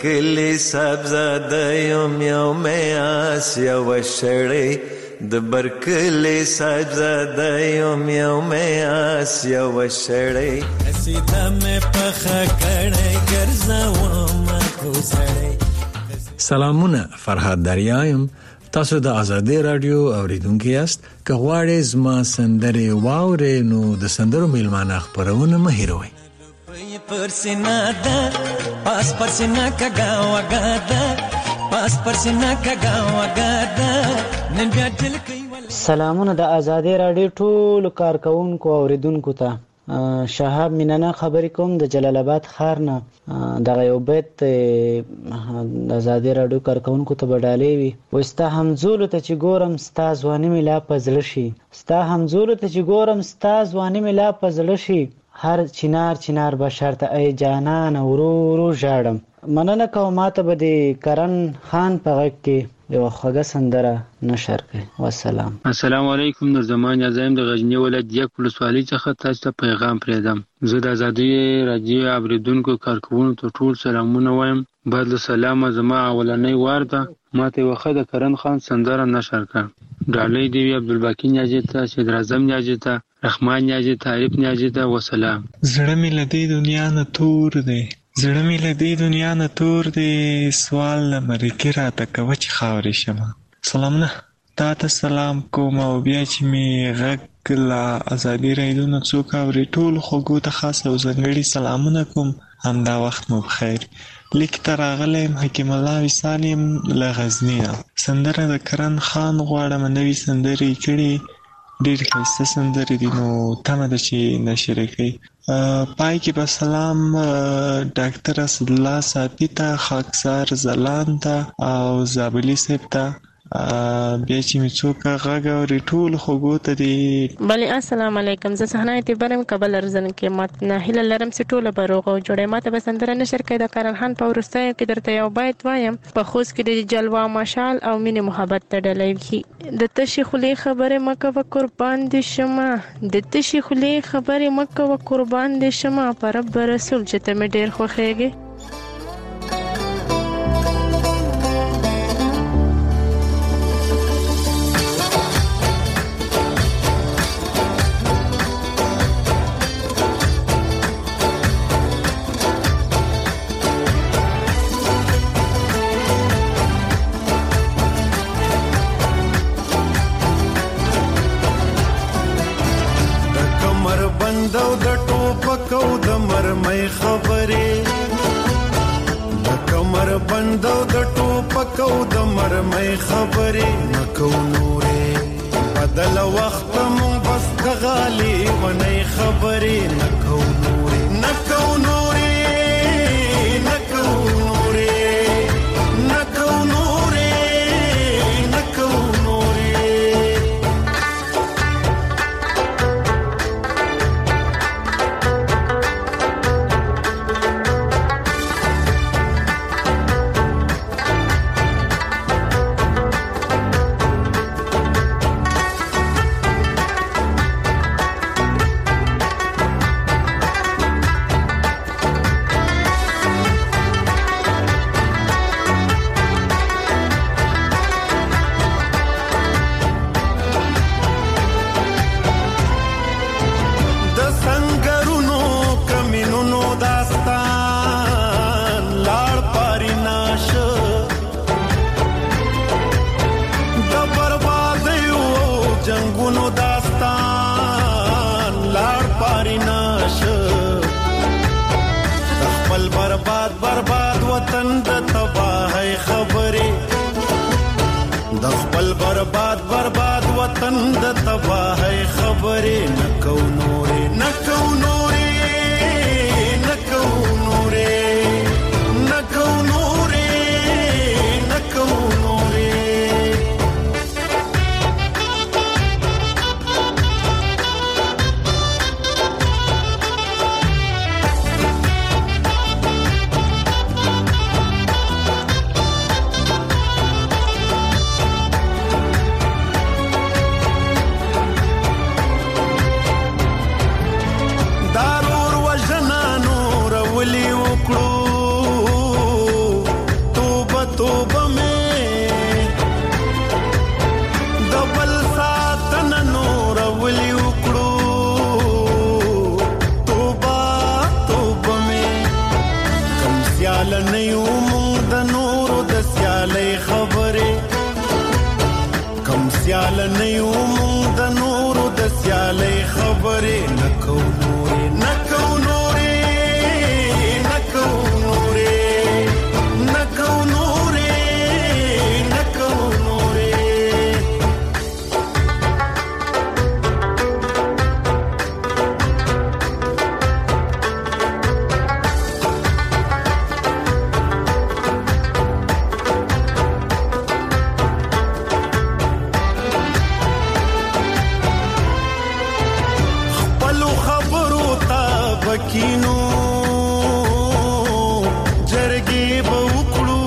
برکلی صاحبزاده یم یو میاس یو شړی د برکلی صاحبزاده یم یو میاس یو شړی سیده مې پخه کړی ګرځوم کوزړی. سلامونه، فرهاد دریایم. تاسو د آزادۍ رادیو اوریدونکو یاست. که غواړئ زما سندرې واورئ نو د سندرو میلمانه خپرونه مه هېروئ. پرسینا ده پاس پرسینا کګا وګا ده پاس پرسینا کګا وګا ده نن بیا دل کوي. سلامونه د آزادۍ رادیو ټول کارکونکو اوریدونکو ته. شهاب مینانا خبرې کوم د جلال آباد ښار نه. دغه یو بیت د آزادۍ رادیو کارکونکو ته بډالې وي. وایي ستا همزولو ته چې ګورم ستا ځواني مې لا په زړه شي، ستا همزولو ته چې ګورم ستا ځواني مې لا په زړه شي، هر چنار چنار بشر ته ای جانان ورو ورو ژاړم. مننه کوم ماته به د کرن خان په غږ کې یو خوږه سندره نشر کړي. والسلام. السلام علیکم. نور زمان یازم د غزنی ولایت یک ولسوالۍ څخه تاسو ته پیغام پرېږدم. زه د آزادۍ رادیو اوریدونکو کارکوونکو ته ټول سلامونه وایم. بعد له سلامه زما اولنۍ وار ده ماته وخت د کرن خان سندره نشر کړ. ډالۍ دی عبدالباقی نیاجی ته، صدر اعظم نیاجی ته، رحمان نیاجی ته، عارف نیاجی ته. والسلام. زړه مې له دې دنیا نه تور دی، زړه مې له دې دنیا نه تور دی، سوال له مرګي راته کوه چې خاورې شمه. سلامونه، تا ته سلام کوم او بیا چې مې غږ له آزادۍ رادیو نه څوک اوري ټول خوږو ته خاص او ځانګړي سلامونه کوم. همدا وخت مو بخیر. لیک ته راغلی یم حکیم الله وصال یم له غزني نه. سندره د کرن خان غواړم، نوې سندرې کړي، ډېرې ښایسته سندرې دي، نو تمه ده چې نشر یې کړي. پای کې به سلام ډاکټر اسدالله صافي ته، خاکسار ځلان ته او زابلي صاحب ته. بیا چې مې څوک غږ اوري ټول خوږو ته دي. بله السلام علیکم. زه صحنه اعتبارم کابل ارزن کې مات نه هیله لرم چې ټوله به روغ او جوړه. ماته به سندره نشر کړي د کرن خان په وروستیو کې درته یو بیت وایم. په خوست کې د جلوه مشال او مینې محبت ته ډلې وي. د تشي خولې خبرې مکه و قربان دي شمه، د تشي خولې خبرې مکه و قربان دي شمه، پر رب رسول چې ته مې ډېر خوښېږې. بندو د ټوپکو د مرمۍ خبرې، د کمر بندو د ټوپکو د مرمۍ خبرې، نکو نورې بدل وخت مون بس د غالي ونې خبرې، نکو نورې نکو نورې نکو نورې نکو نورې نکو نورې. برباد برباد وطن د تباہی خبرې، نکو نورې نکو نورې نکو نورې نکو نورې نکو نورې. نکو نورې نکو نورې نکو نورې نکو نورې نکو نورې کینو جرګې به وکړو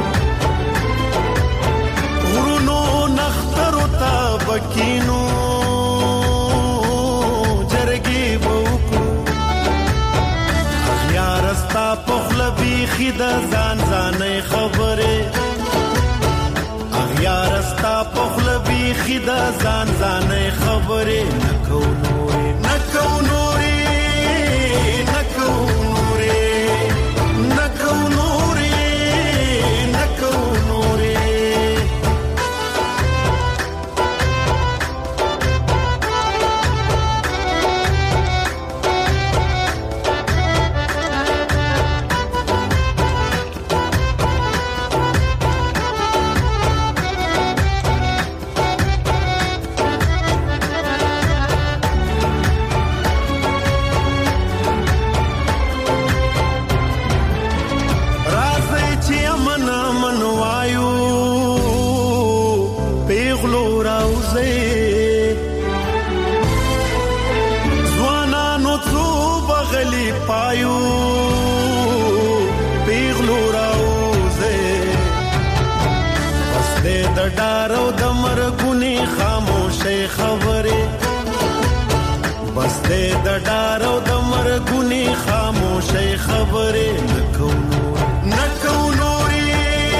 غرونو نخترو ته بکینو جرګې به وکړو اخیار استا پخله بیخي د ځان ځانې خبرې اخیار استا پخله بیخي د ځان ځانې خبرې نکو نورې نکو نورې نکو نورې نکو نورې نکو نورې ډارو د مرګونی خاموشي خبره بس دې د ډارو د مرګونی خاموشي خبره نکو نکو نورې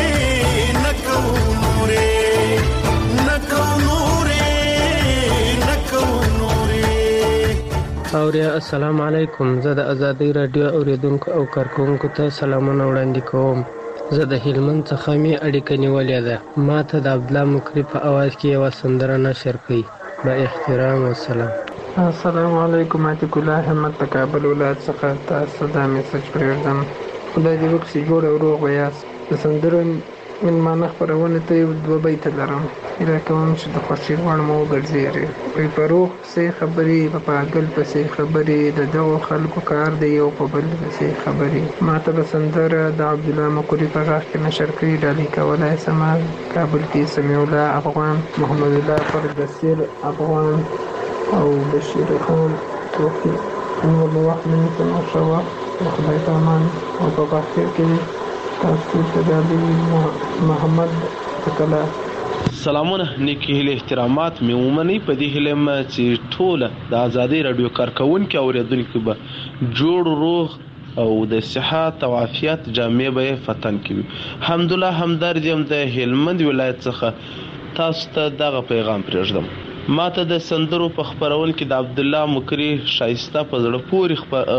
نکو نورې نکو نورې نکو نورې. اوریا السلام علیکم. زه د ازادي رادیو اوریدونکو او کارکونکو ته سلامونه وړاندې کوم. زه د هلمند څخه می اړیکه نیولې ده. ما ته د عبدالله مکری په اواز کې یو سندره نشر کړي. با احترام والسلام. السلام علیکم. عتیق الله احمد د کابل ولایت څخه تاسو ته میسج پرېږدم. خدای دې وکړي جوړ او روغ ویاست. د سندرو مېلمانه خپرونې ته یو دوه بیته لرم. هیله کوم چې د خوښۍ وړ مو وګرځېږي. وایي په روغ پسې خبرې په پاګل پسې خبرې د دغو خلکو کار دی یو په بل پسې خبرې. ما ته به سندره د عبدالله مکري په غاښ کې نشر کړي. ډالۍ کولی سمه کابل کې سمیع الله افغان، محمد الله فردسیر افغان او بشیر خان توفیق. نور به وخت نه نیسم او ښه وخت د خدای په امان او په بخیر کې تاسو ته ډالۍ محمد تکلا. سلامونه نیکی هیله احترامات مې ومنئ. په دې هیله م چې ټوله د ازادي رادیو کارکونکو او اوریدونکو به جوړ روغ او د صحت او عافیت جامع به فتن کوي. الحمدلله همدرد یم د هلمند ولایت څخه تاسو ته دغه پیغام پرېږدم. ما ته د سندرو په خپرول کې د عبدالله مکری شایسته په زړه پورې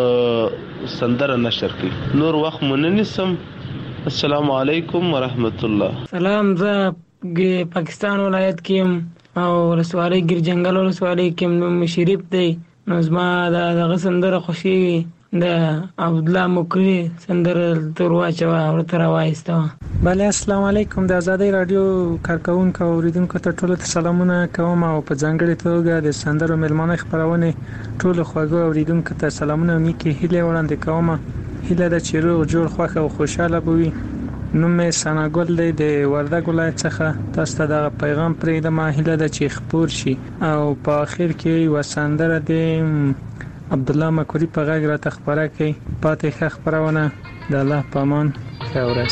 سندره نشر کړي. نور وخت مو نه نیسم. السلام علیکم ورحمت الله. سلام. زه پاکستان ولایت کې او ولسوالۍ ګرجنګل ولسوالۍ کې مشرف دی. نو زما دغه سندره خوښېږي. د عبدالله مکری سندره تور واچوه ورته راوایسته. بله السلام علیکم. د ازادۍ رادیو کارکونکو او اوریدونکو ته ټولو ته سلامونه کوم او په ځانګړې توګه د سندرو مېلمانه خپرونې ټولو خواږه اوریدونکو ته سلامونه او نیکې هیلې وړاندې کوم. هیله ده چې روغ جوړ خوښ او خوشاله به وي. نوم مې ثناګل دی د وردګ ولایت څخه. تاسو ته دغه پیغام پرېږدم. هیله ده چې خپور شي او په آخر کې یوه سندره د عبدالله مکري په غږ راته خپره کړئ. پاتې ښه خپرونه. د الله په امان. ښه ورځ.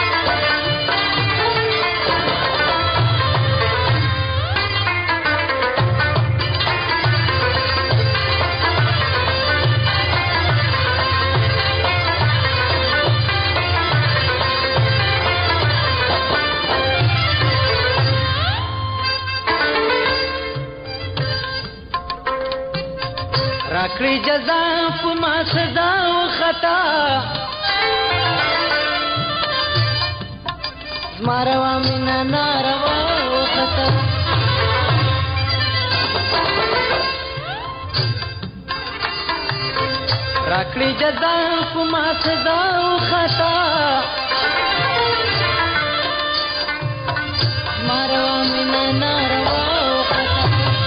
راکړي جزا په ما سزا او خطا زماروا مینا ناروا او خطا راکړي جزا په ما سزا او خطا ماروا مینا ناروا او خطا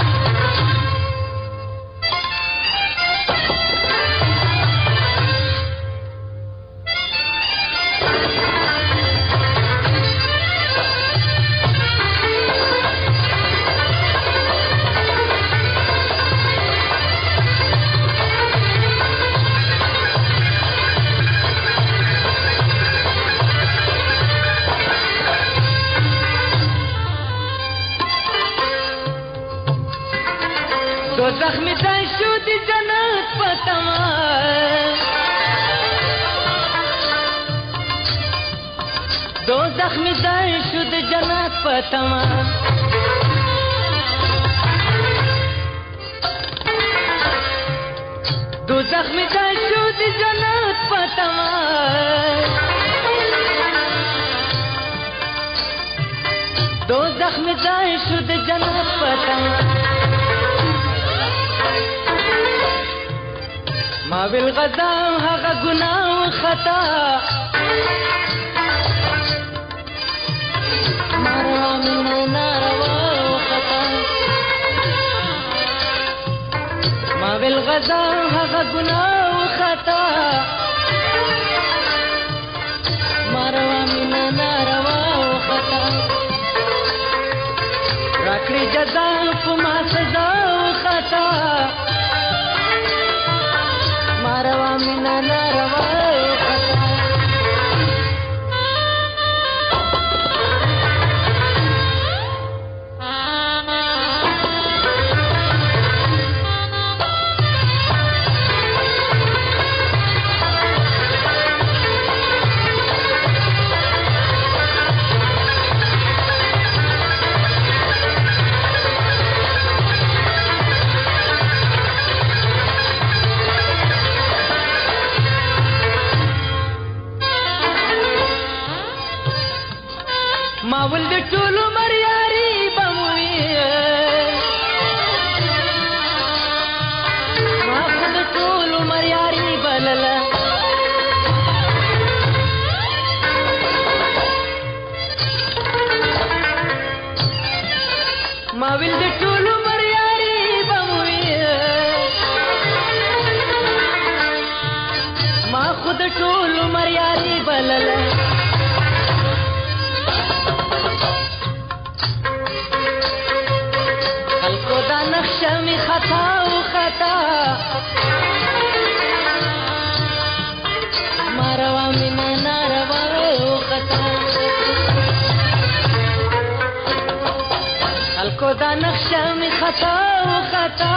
زخمی ځای شو د جنت په تمه دو زخمی ځای شو د جنت په تمه دو زخمی ځای شو د جنت په تمه دو زخمی ځای شو د جنت په تمه ما بالغذا هغه ګناه او خطا ماروا مینا ناروا او خطا ما بالغذا هغه ګناه او خطا ماروا مینا ناروا او خطا راکړي جزا په ما سزا او خطا ماروا مینا ناروا ما ولد ټولو مریاري بموي ما ولد ټولو مریاري بللا ما ولد ټولو مریاري بموي ما خود ټولو مریاري بللا نقشمی خطا و خطا ماروا مینا ناروا و خطا خلکو دا نقشمی خطا و خطا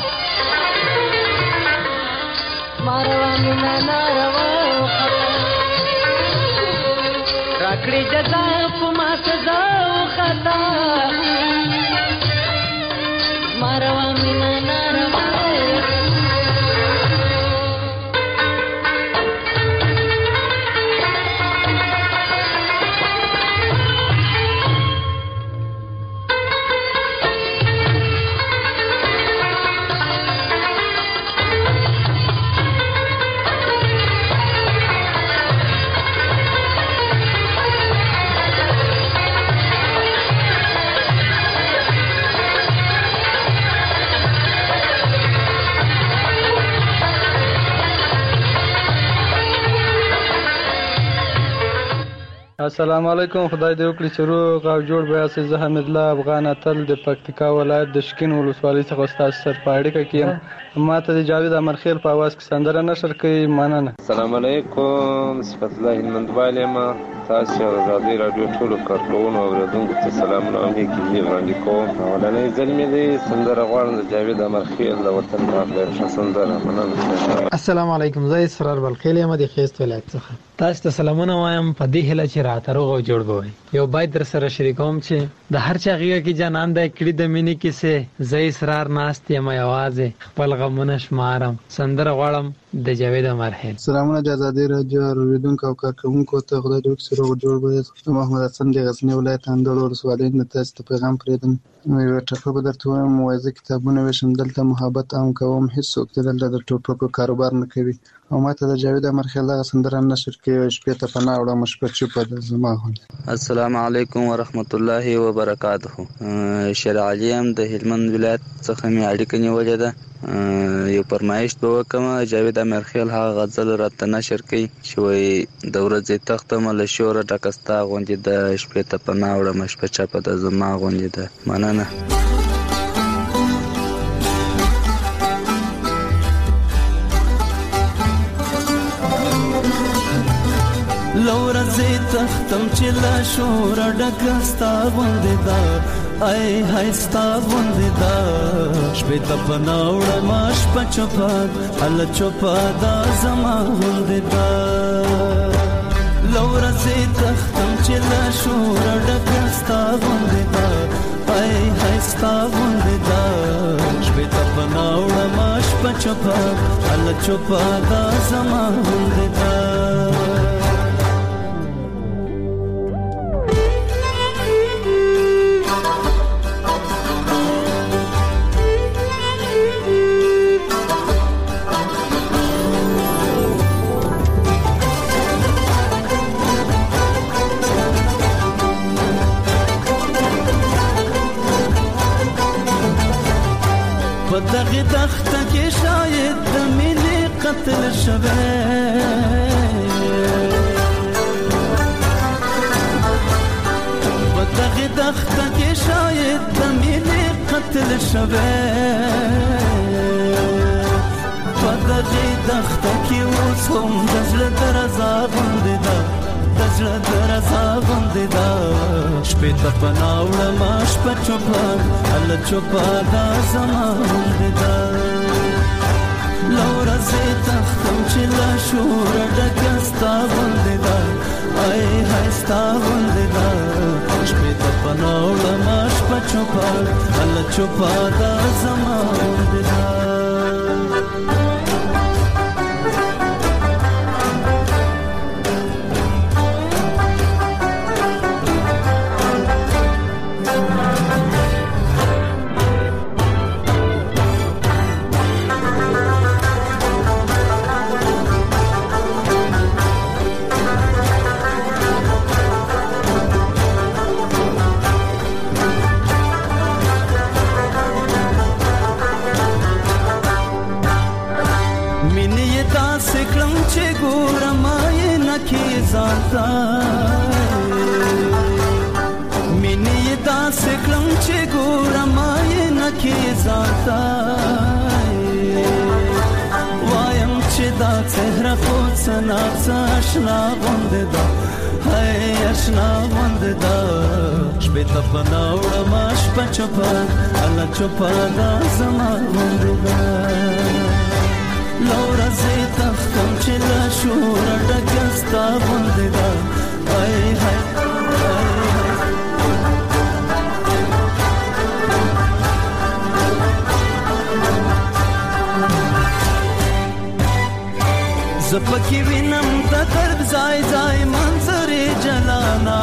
ماروا مینا ناروا و خطا راکړي جزا په ما سزا و خطا ماروا مینا ناروا السلام علیکم. خدای دې وکړي چې روغ او جوړ به یاست. زه حمید الله افغان اتل د پکتیکا ولایت د شکین ولسوالۍ څخه ستاسو سره په اړیکه کې یم. ما ته د جاوید امرخیل په اواز کې سندره نشر کوي. مننه. السلام علیکم. صفت الله هلمندوال یم. تاسو او ازادي رادیو ټولو کارکوونکو او اوریدونکو ته سلامونه او نیکی وړاندې کوم. اولنۍ ځل مې د سندره غواړم د جاوید امرخیل د وطن په اړه ښه سندره. مننه. السلام علیکم. زه اسرار بلخیل یم د خیست ولایت څخه. تاسو ته سلامونه وایم په دې هیله چې راته روغ او جوړ بوي. یو باید در سره شریکوم چې د هر چا غیږه کې جانان د کړي د مینې کیسه زې اسرار ناست یم یوازې خپل غمونه شمارم. سندره غواړم د جاوید امرخیل. سلامونه د ازادي رادیو اوریدونکو او کارکونکو ته، خدای دې وکړي روغ جوړ به. محمد حسن د غزنی ولایت اندړ ولسوالۍ نه تاسو ته پیغام پرېږدم. یو ټکه به درته وایم، وایي زه کتابونه ویشم، دلته محبت عام کوم، هېڅوک دلته د ټوپکو کاروبار نه کوي. او ماته د جاوید امرخیل دغه سندره نشر کوي، شپې ته پناه وړم شپه چوپه ده زما غوندې. السلام علیکم ورحمت الله وبرکاته. شیر علي یم د هلمند ولایت څخه مې اړیکه نیولې ده. یو فرمایش به وکړم، جاوید امرخیل هغه غزل راته نشر کوي چې وایي د ورځې تختمه له شوره ډکه ستا غوندې ده، شپې ته پناه وړم شپه چپه ده زما غوندې ده. مننه. لورځې تختم چې لا شوره ډکه ستا غوندې ده، ای های ستا غوندې ده، شپې ته پناه وړم شپه چوپه هله چوپه ده زما غوندې ده. لورځې تختم چې لا شوره ډکه ستا غوندې ده، ای های ستا غوندې ده، شپې ته پناه وړم شپه چوپه هله چوپه ده زما غوندې ده. په دغه دښته کې شاید د مینې قتل شوی، په دغه دښته کې شاید د مینې قتل شوی، په دغه دښته کې اوس هم د زړه درزا غوندې ده، د زړه درزا غوندې ده، شپې ته پناه وړم شپه چوپه هله چوپه ده زما غوندې ده. له ورځې تختم چې له شوره ډکه ستا غوندې ده، ای های ستا غوندې ده، شپې ته پناه وړم شپه چوپه هله چوپه ده زما غوندې ده. مینې داسې کړم چې ګورم آینه کې ځانته، وایم چې دا څهره خو څه ناڅه اشنا غوندې ده، هی اشنا غوندې ده، شپې ته پناه وړم شپه چوپه هله چوپه ده زما غوندې ده. له ورځې تختم چې له شوره ډکه ستا غوندې ده، ای های زه پکې وینم د درد ځای ځای منظرې جلانا،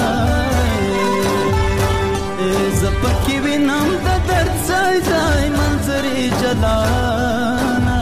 زه پکې وینم د درد ځای ځای منظرې جلانا،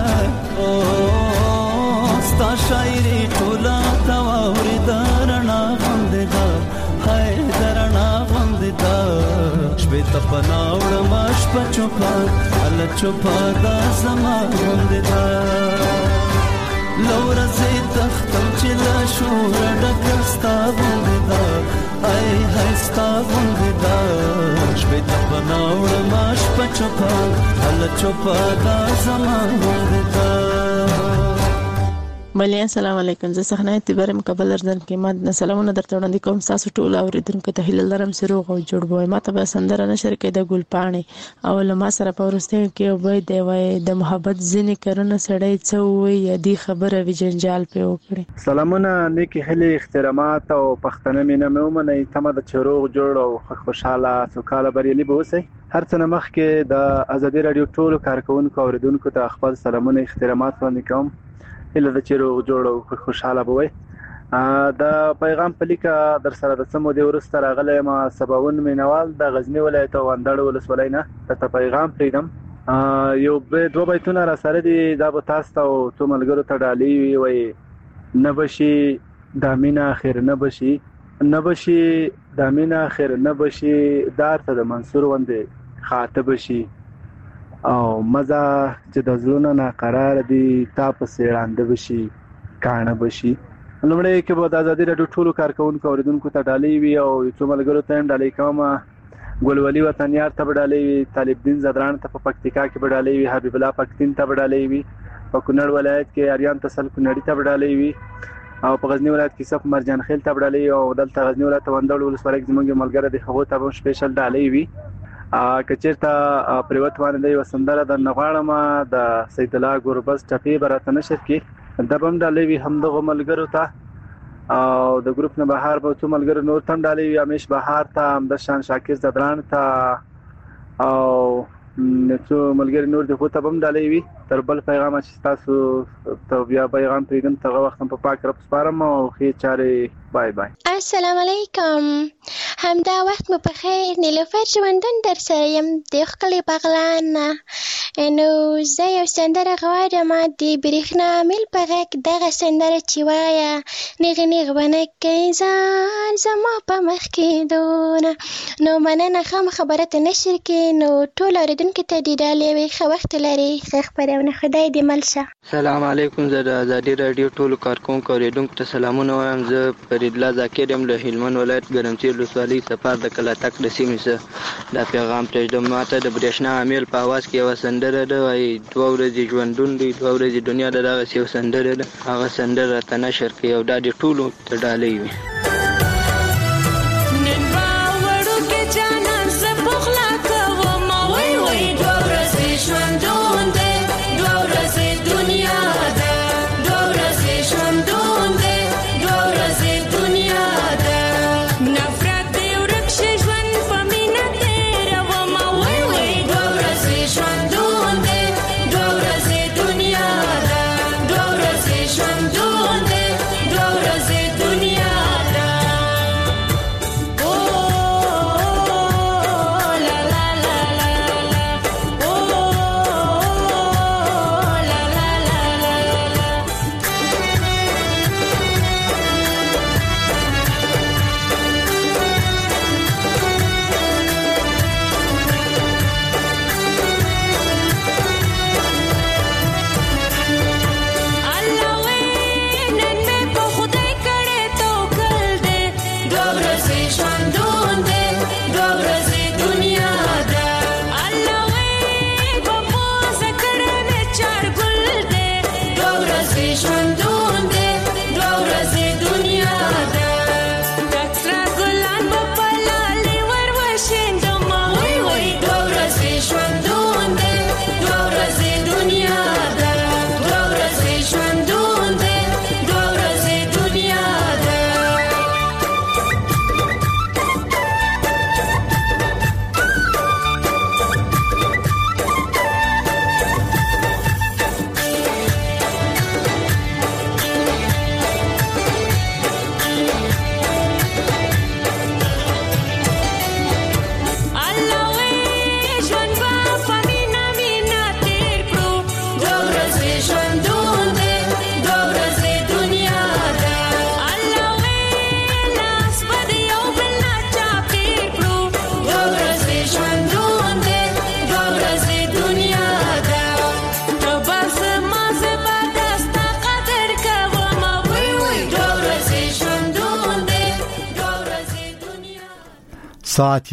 ستا شاعري ټوله ته واورېده رڼا غوندې ده، هی د رڼا غوندې ده، شپې ته پناه وړم شپه چوپه هله چوپه ده زما غوندې ده. له ورځې تختم چې له شوره ډکه ستا غوندې ده، ای های ستا غوندې ده، شپې ته پناه وړم شپه چوپه هله چوپه ده زما غوندې ده. بلې السلام علیکم. زه صحنه اعتبار مقبل ارزن کې ما سلامونه درته وړاندې کوم. تاسو ټول اوریدونکو ته هیله لرم چې روغ او جوړ وای. ما ته به سندره نشر کې د ګل پاڼې او له ما سره په ورستیو کې وای دی وای د محبت ځینې کارونه سړی څه وای یا دی خبره وی جنجال په وکړي. سلامونه نیکی هلي احترامات او پښتنه مینه مې ومنئ. تمه د چروغ جوړ او خوشاله سوکاله بریالي به اوسئ. هر څه نه مخکې د ازادي رادیو ټولو کارکونکو اوریدونکو ته خپل سلامونه احترامات وړاندې کوم. اله د چیرو جوړ او خوشاله بوي. د پیغام په لیکه در سره د سمو دی ورسته راغلی ما سباون مینوال د غزنی ولایت او اندړ ولسوالۍ نه ته پیغام پریدم. یو به دوه بیتونه را سره دي دا به تاسو ته او تو ملګرو ته ډالۍ وي. نه بشي د مینا خیر نه بشي نه بشي د مینا خیر نه بشي دار ته د منصور وندې خاطب شي او مزه چې د زړونو ناقرار دي تا په سیړانده بشي کانه بشي. لومړی کې به د ازادي رادیو ټولو کارکونکو اوریدونکو ته ډالۍ وي او څو ملګرو ته هم ډالۍ کوم. ګلولي وطنیار ته به ډالۍ وي، طالب دین زدران ته په پکتیکا کې به ډالۍ وي، حبیب الله پکتین ته به ډالۍ وي، په کونړ ولایت کې اریان تسل کونړی ته به ډالۍ وي او په غزنی ولایت کې صف مرجان خیل ته به ډالۍ وي او دلته غزنی ولایت وندړ ولسوالۍ کې زموږ ملګری دی هغه ته به سپیشل ډالۍ وي. کچېرته پریوت باندې د وسندره د نغواړم د سید الله ګوربز ټپی برته نشر کې د بم ډالۍ وي هم د ملګرو ته او د ګروپ نه بهر به څو ملګرو نور تم ډالۍ وي، امیش بهار ته هم د شان شاکر زدران ته او څو ملګری نور د خو ته بم ډالۍ وي. تر بل پیغام چې تاسو ته بیا پیغام پریدم ته وخت په پاک رب سپارم او خې چارې بای بای. السلام علیکم. همدا وخت مو په خیر. نیلوفر ژوندون در سره یم د ښکلې بغلان نه. نو زه یو سندره غواړم د برېښنا میل په غږ دغه سندره چې وایه نیغ نیغ به کوي ځان زما په مخ کې دونه. نو مننه ښه خبره ته نشر کې نو ټول اورېدونکو ته دې ډالۍ وي. ښه وخت لرئ. ښه خپرونه خدای دې مل شه. سلام علیکم. زه د ازادي رادیو ټولو کارکونکو اوریدونکو ته سلامونه وایم. زه فرید الله ذاکر یم له هلمند ولایت ګرمسیر ولسوالۍ سفر د کلاتک د سیمې څخه دا پیغام پرېږدم. ماته د برېښنا امیل په اواز کې یوه سندره ده وایي دوه ورځې ژوندون دی دوه ورځې دنیا ده. دغسې یو سندره ده هغه سندره راته نشر کړي او دا دې ټولو ته ډالۍ وي. ساعت